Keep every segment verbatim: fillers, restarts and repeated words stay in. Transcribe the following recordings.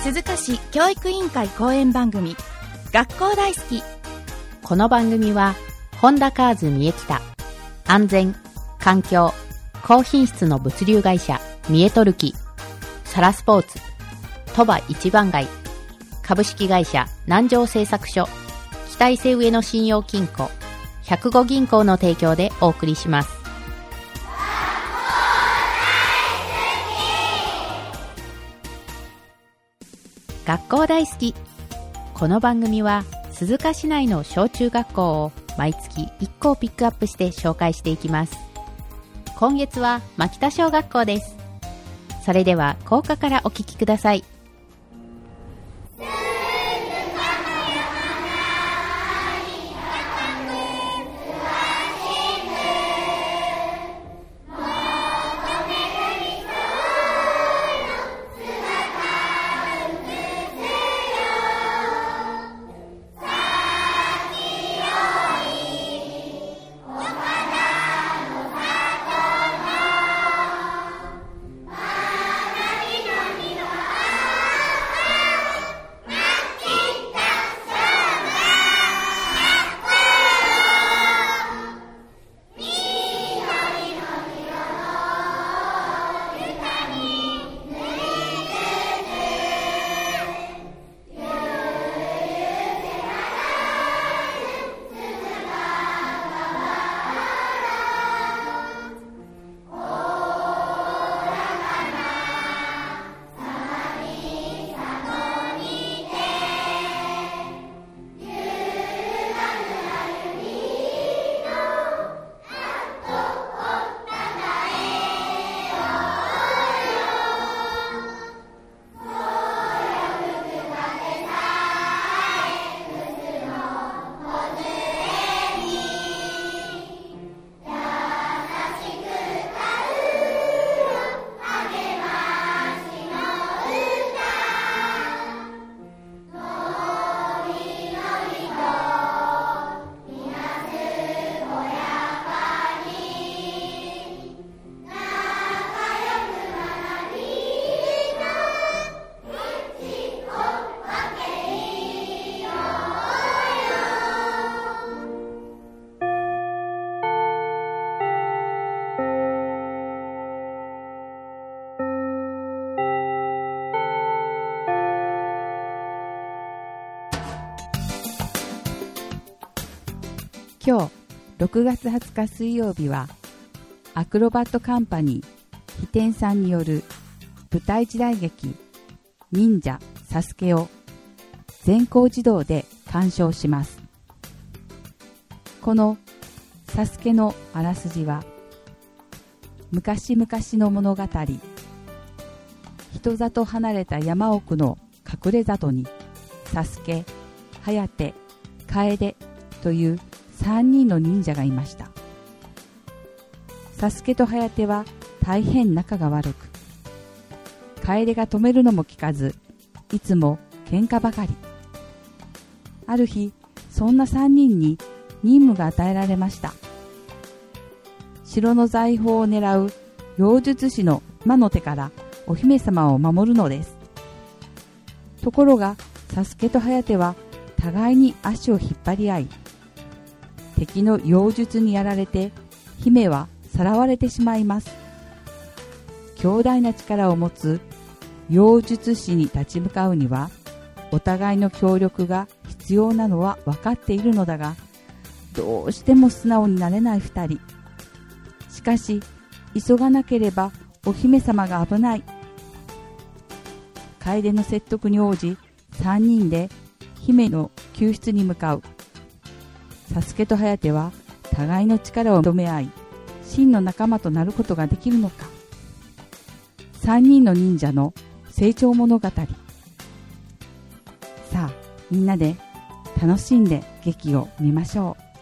鈴鹿市教育委員会講演番組学校大好き。 この番組はホンダカーズ三重北、安全、環境、高品質の物流会社三重トルキ、サラスポーツ、鳥羽一番街、株式会社南城製作所、北伊勢上野信用金庫、ひゃくご銀行の提供でお送りします。学校大好き。この番組は鈴鹿市内の小中学校を毎月いっ校ピックアップして紹介していきます。今月は牧田小学校です。それでは校歌からお聞きください。今日ろくがつはつか水曜日はアクロバットカンパニー飛天さんによる舞台時代劇忍者サスケを全校児童で鑑賞します。このサスケのあらすじは、昔々の物語、人里離れた山奥の隠れ里にサスケ、ハヤテ、カエデというさんにんの忍者がいました。サスケとハヤテは大変仲が悪く、カエデが止めるのも聞かず、いつも喧嘩ばかり。ある日、そんなさんにんに任務が与えられました。城の財宝を狙う妖術師の魔の手からお姫様を守るのです。ところが、サスケとハヤテは互いに足を引っ張り合い、敵の妖術にやられて姫はさらわれてしまいます。強大な力を持つ妖術師に立ち向かうにはお互いの協力が必要なのは分かっているのだが、どうしても素直になれない二人。しかし急がなければお姫様が危ない。楓の説得に応じさんにんで姫の救出に向かう。サスケとハヤテは互いの力を認め合い、真の仲間となることができるのか。さんにんの忍者の成長物語。さあ、みんなで楽しんで劇を見ましょう。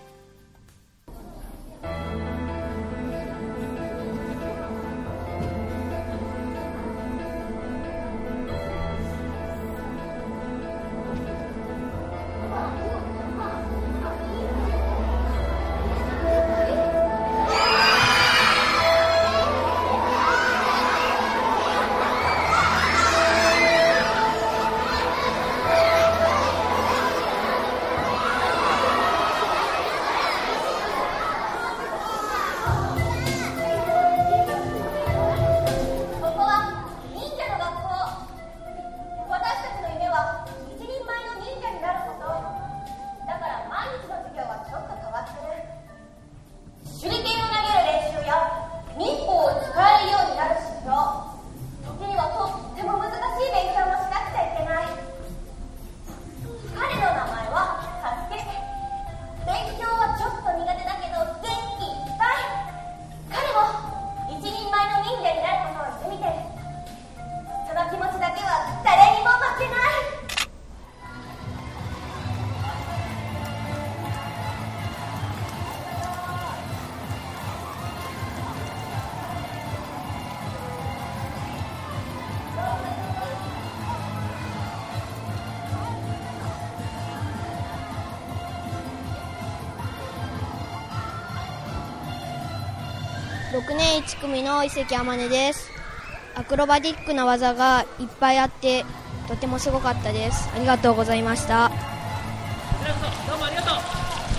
ろくねんいち組の伊関天音です。アクロバティックな技がいっぱいあってとてもすごかったです。ありがとうございました。 どうもありがとう。ろ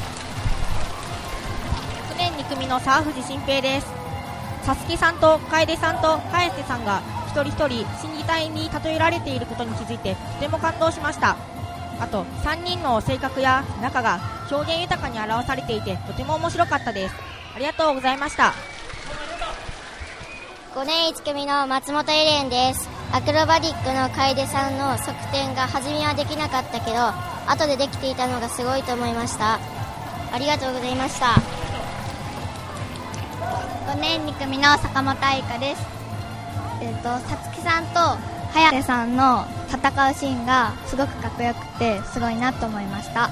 くねんに組の沢藤新平です。さすきさんと楓さんと早瀬さんが一人一人心技体に例えられていることに気づいてとても感動しました。あとさんにんの性格や仲が表現豊かに表されていてとても面白かったです。ありがとうございました。 ごねんいち組の松本エレンです。アクロバティックの楓さんの側転が初めはできなかったけど後でできていたのがすごいと思いました。ありがとうございました。 ごねんに組の坂本愛香です。えーと、さつきさんと早瀬さんの戦うシーンがすごくかっこよくてすごいなと思いました。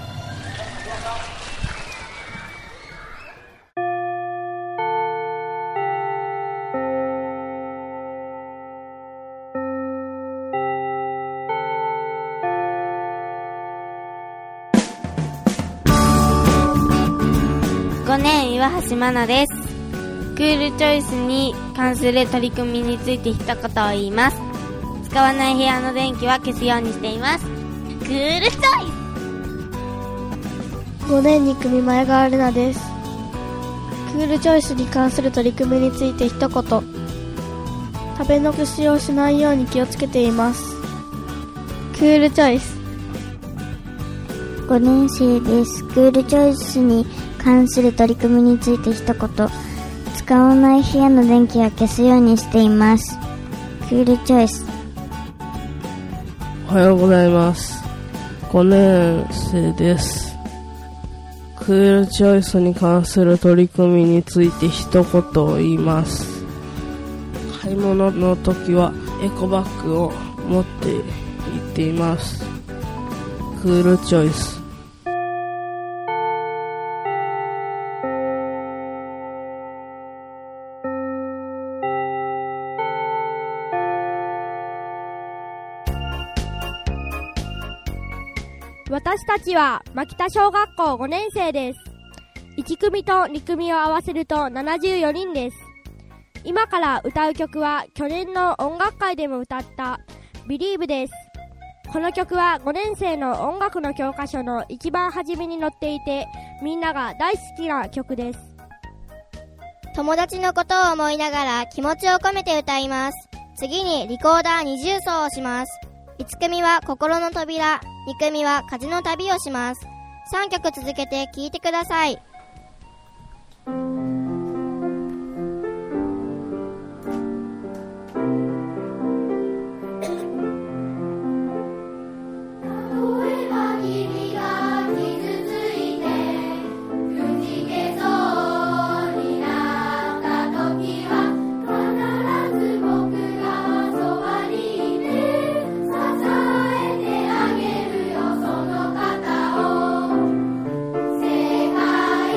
ごねん岩橋真奈です。クールチョイスに関する取り組みについて一言を言います。使わない部屋の電気は消すようにしています。クールチョイス。ごねんに組前川玲奈です。クールチョイスに関する取り組みについて一言。食べ残しをしないように気をつけています。クールチョイス。 ごねん生です。クールチョイスに関する取り組みについて一言。使わない部屋の電気は消すようにしています。クールチョイス。 おはようございます。ごねん生です。クールチョイスに関する取り組みについて一言言います。買い物の時はエコバッグを持って行っています。クールチョイス。 私たちは牧田小学校ごねん生です。いち組とに組を合わせるとななじゅうよにんです。今から歌う曲は去年の音楽会でも歌ったBelieveです。この曲はごねん生の音楽の教科書の一番初めに載っていてみんなが大好きな曲です。 友達のことを思いながら気持ちを込めて歌います。次にリコーダー二重奏をします。いち組は心の扉、に組は風の旅をします。さんきょく続けて聴いてください。 世界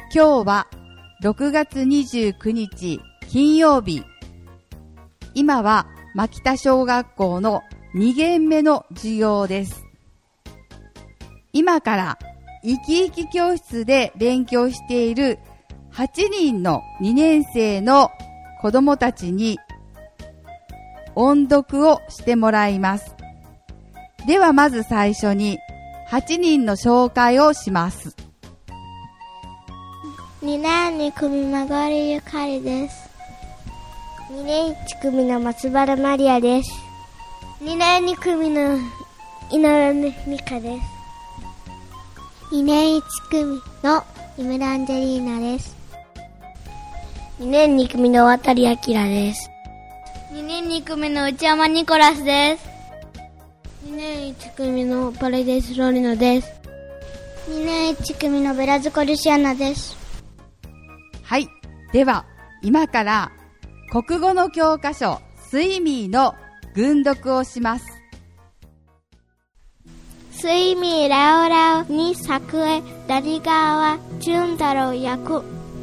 今日はろくがつにじゅうくにち金曜日。今は牧田小学校のに限目の授業です。今から生き生き教室で勉強しているはちにんのにねん生の子供たちに音読をしてもらいます。ではまず最初にはちにんの紹介をします。 にねんに組まごりゆかりです。にねんいち組の松原マリアです。にねんに組の井上美香です。 にねんいち組の井村アンジェリーナです。 にねんに組の渡明です。 にねんに組の内山ニコラスです。 にねんいち組のパレデスロリノです。 にねんいち組のベラズコルシアナです。 はい。では、今から国語の教科書、スイミーの訓読をします。 スイミーラオラオに作へダリ川純太郎役。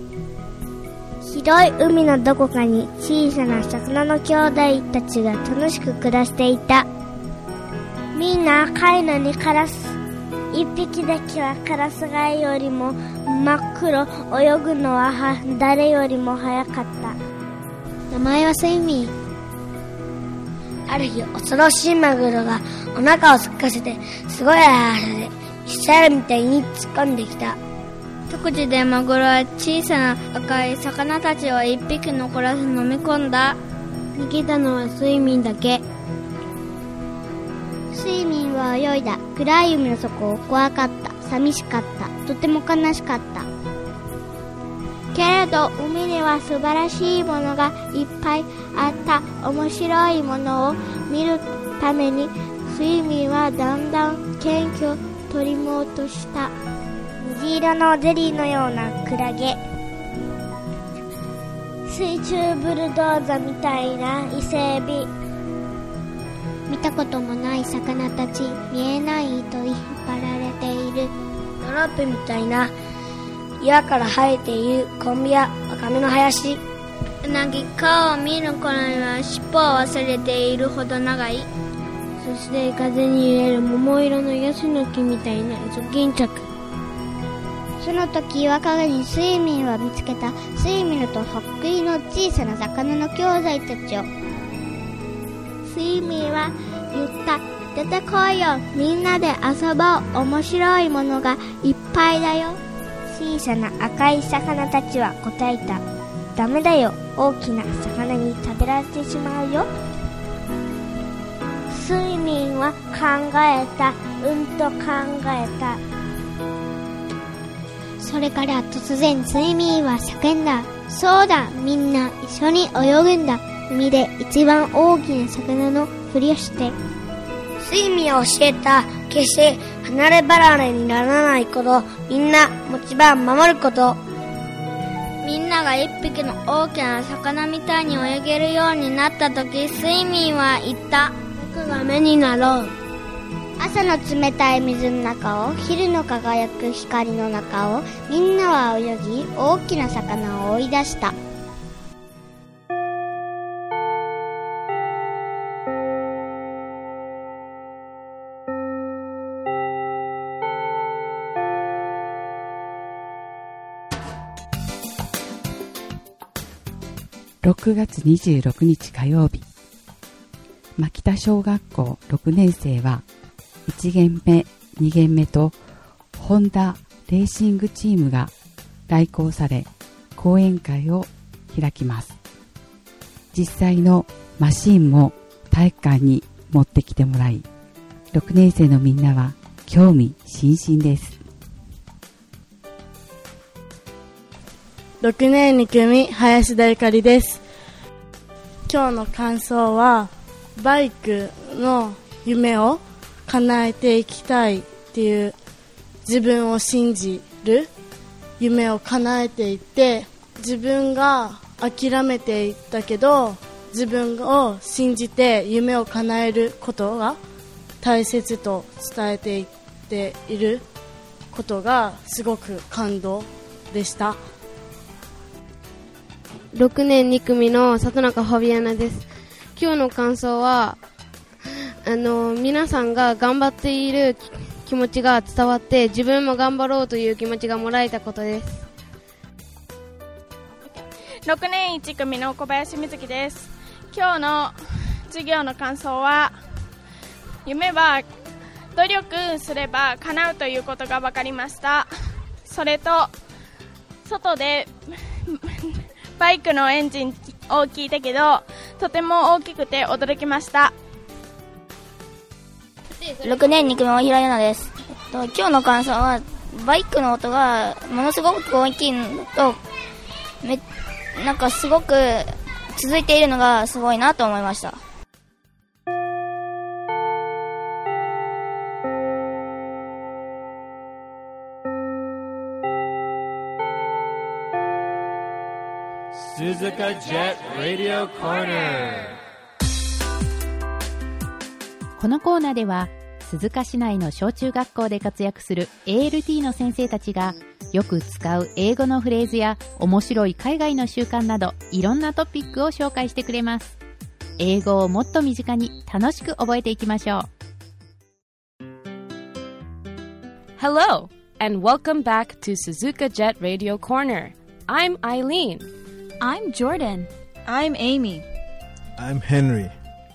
広い海のどこかに小さな魚の兄弟たちが楽しく暮らしていた。みんな赤いのにカラス。一匹だけはカラスガイよりも真っ黒、泳ぐのは誰よりも早かった。 名前はスイミー。 ある日恐ろしいマグロがお腹をすかせてすごい速さでミサイルみたいに突っ込んできた。 特地でマグロは小さな赤い魚たちを一匹残らず飲み込んだ。 逃げたのはスイミーだけ。 スイミーは泳いだ。暗い海の底を怖かった。寂しかった。とても悲しかった。 けれど海には素晴らしいものがいっぱいあった。面白いものを見るためにスイミーはだんだん謙虚を取り戻した。 虹色のゼリーのようなクラゲ、水中ブルドーザーみたいな伊勢エビ、 見たこともない魚たち、見えない糸に引っ張られている。 ドロップみたいな岩から生えているコンビやワカメの林。 うなぎ顔を見る頃には尻尾を忘れているほど長い。 そして風に揺れる桃色のヤシの木みたいなイソギンチャク。 その時岩陰にスイミーは見つけた。スイミーとそっくりの小さな魚の兄弟たちを。 スイミーは言った。出てこいよ、みんなで遊ぼう。面白いものがいっぱいだよ。 小さな赤い魚たちは答えた。ダメだよ、大きな魚に食べられてしまうよ。スイミーは考えた。うんと考えた。 それから突然スイミーは叫んだ。そうだ、みんな一緒に泳ぐんだ。海で一番大きな魚のふりをして。 スイミーは教えた。決して離れ離れにならないこと、みんな持ち場を守ること。 みんなが一匹の大きな魚みたいに泳げるようになった時、スイミーは言った。 僕が目になろう。 朝の冷たい水の中を、昼の輝く光の中を、みんなは泳ぎ、大きな魚を追い出した。 ろくがつにじゅうろくにち火曜日、牧田小学校ろくねん生はいち限目、に限目とホンダレーシングチームが来校され、講演会を開きます。実際のマシンも体育館に持ってきてもらい、ろくねん生のみんなは興味津々です。 ろくねんに組林田ゆかりです。今日の感想は、バイクの夢を叶えていきたいっていう、自分を信じる夢を叶えていって、自分が諦めていったけど、自分を信じて夢を叶えることが大切と伝えていっていることがすごく感動でした。ろくねんに組の里中ファビアナです。今日の感想は、あの皆さんが頑張っている気持ちが伝わって自分も頑張ろうという気持ちがもらえたことです。 ろくねんいち組の小林瑞希です。今日の授業の感想は、夢は努力すれば叶うということが分かりました。それと外でバイクのエンジンを聞いたけどとても大きくて驚きました。 ろくねんに組大平優奈です。今日の感想は、バイクの音がものすごく大きいのと、めなんかすごく続いているのがすごいなと思いました。 鈴鹿ジェットラディオコーナー。 このコーナーでは鈴鹿市内の小中学校で活躍する エーエルティー の先生たちがよく使う英語のフレーズや面白い海外の習慣などいろんなトピックを紹介してくれます。英語をもっと身近に楽しく覚えていきましょう。 Hello and welcome back to Suzuka Jet Radio Corner. I'm Eileen. I'm Jordan. I'm Amy. I'm Henry.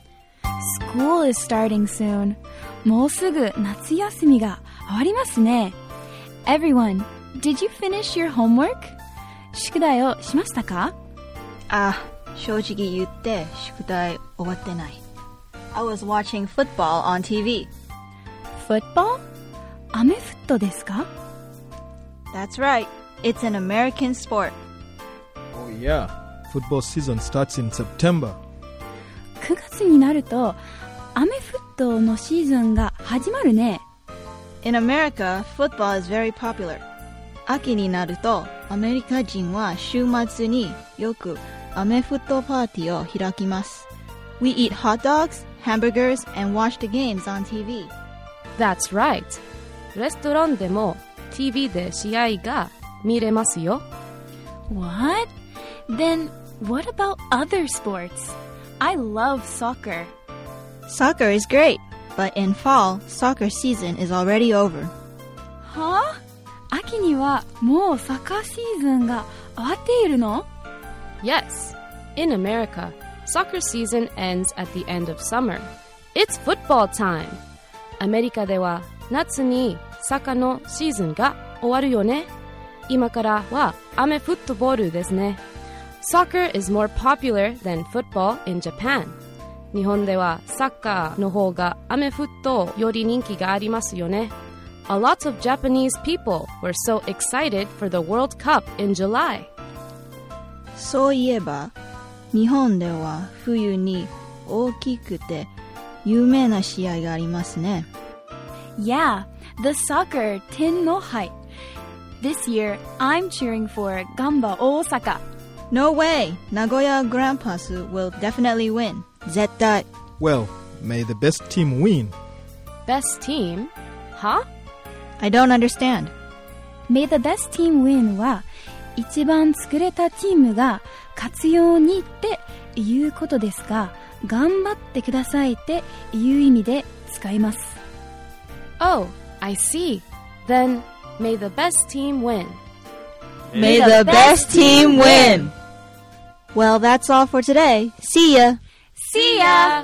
School is starting soon. もうすぐ夏休みが終わりますね。Everyone, did you finish your homework? 宿題をしましたか？ あ、正直言って宿題終わってない。I was watching football on ティーブイ. Football? アメフトですか？ That's right. It's an American sport. Oh yeah. Football season starts in September. くがつになるとアメフトのシーズンが始まるね。 In America, football is very popular. 秋になるとアメリカ人は週末によくアメフトパーティーを開きます。We eat hot dogs, hamburgers, and watch the games on ティーブイ. That's right. レストランでも ティーブイ で試合が見れますよ。 What? Then what about other sports? I love soccer. Soccer is great, but in fall, soccer season is already over. はあ？秋にはもうサッカーシーズンが終わっているの？ Yes. In America, soccer season ends at the end of summer. It's football time. アメリカでは夏にサッカーのシーズンが終わるよね。今からはアメフットボールですね。Soccer is more popular than football in Japan. 日本ではサッカーの方がアメフットより人気がありますよね。A lot of Japanese people were so excited for the World Cup in July. そういえば、日本では冬に大きくて有名な試合がありますね。 Yeah, the soccer Tenno Hai. This year, I'm cheering for Gamba Osaka. No way! Nagoya Grampus will definitely win. 絶対. Well, may the best team win. Best team? Huh? I don't understand. May the best team win は一番作れたチームが勝つようにっていうことですが、頑張ってくださいっていう意味で使います。 Oh, I see. Then, may the best team win. May the best team win! Well, that's all for today. See ya! See ya!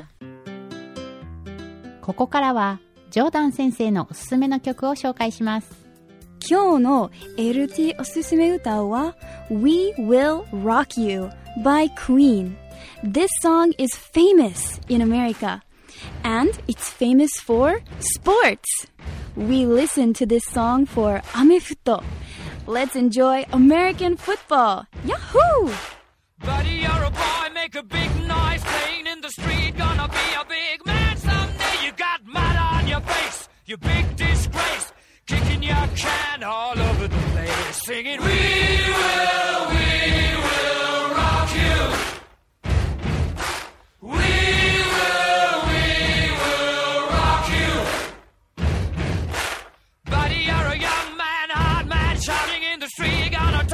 ここからはジョーダン先生のおすすめの曲を紹介します。 今日の エルティー おすすめ歌は We Will Rock You by Queen. This song is famous in America and it's famous for sports. We listen to this song for アメフト. Let's enjoy American football. Yahoo! Buddy, you're a boy, make a big noise, playing in the street, gonna be a big man someday. You got mud on your face, you big disgrace, kicking your can all over the place, singing, We will, we will rock you. We will, we will rock you. Buddy, you're a young man, hard man, shouting in the street, gonna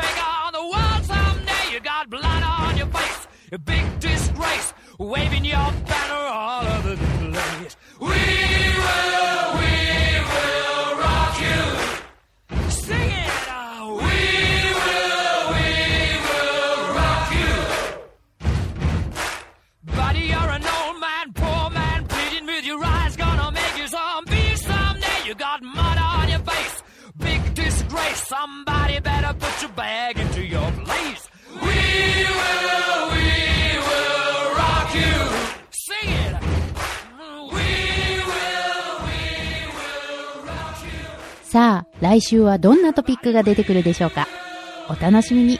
a big disgrace, waving your banner all over the place. We will, we will rock you. Sing it. Oh, we will, we will rock you. Buddy, you're an old man, poor man, pleading with your eyes, gonna make you zombie someday. You got mud on your face, big disgrace. Somebody better put your bag into your place. We will, we will rock you. Sing it. We will, we will rock you. さあ、来週はどんなトピックが出てくるでしょうか。お楽しみに。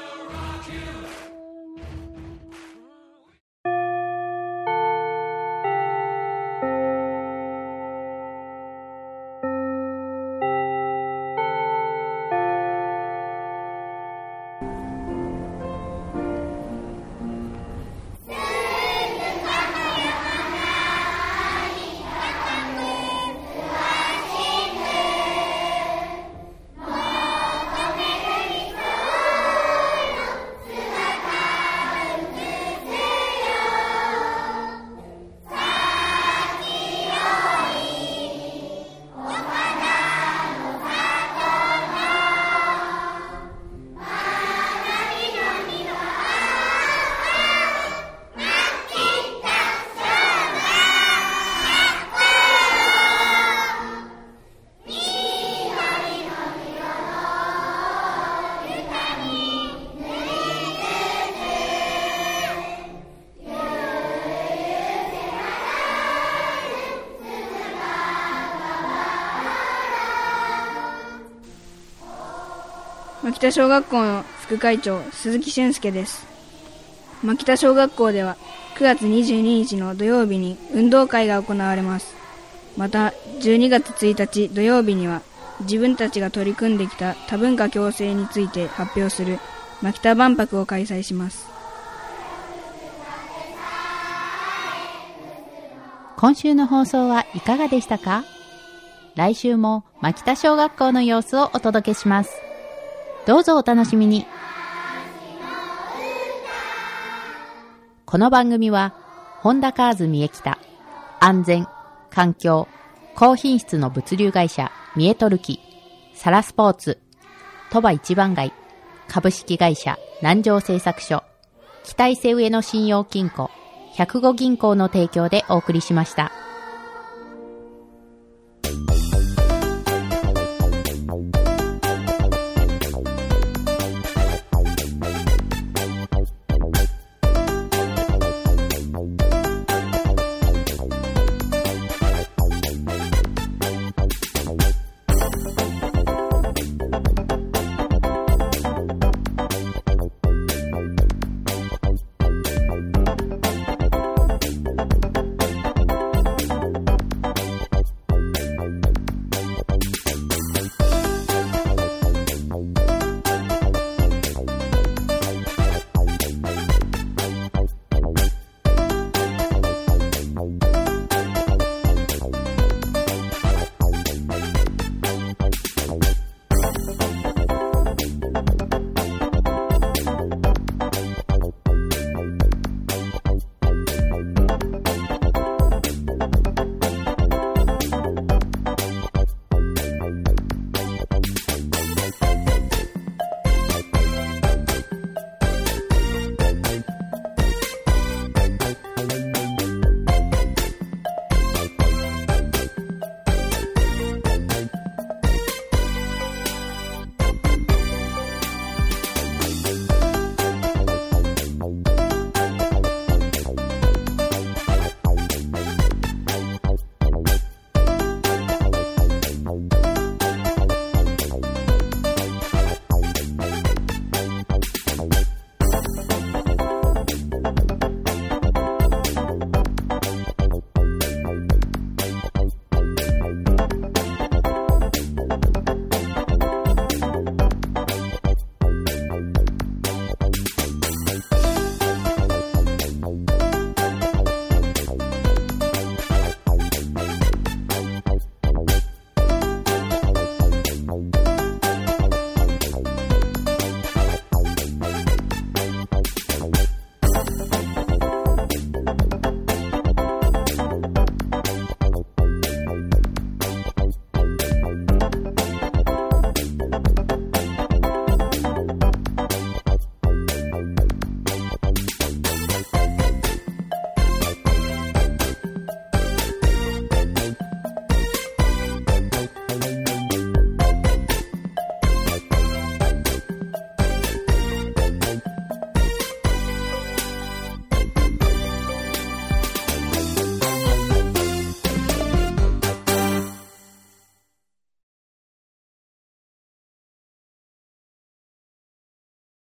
牧田小学校の副会長鈴木俊介です。牧田小学校ではくがつにじゅうににちの土曜日に運動会が行われます。またじゅうにがつついたち土曜日には自分たちが取り組んできた多文化共生について発表する牧田万博を開催します。 今週の放送はいかがでしたか？来週も牧田小学校の様子をお届けします。どうぞお楽しみに。この番組はホンダカーズ三重北、安全、環境、高品質の物流会社三重トルキ、サラスポーツ、鳥羽一番街、株式会社南城製作所、北伊勢上野信用金庫、ひゃくご銀行の提供でお送りしました。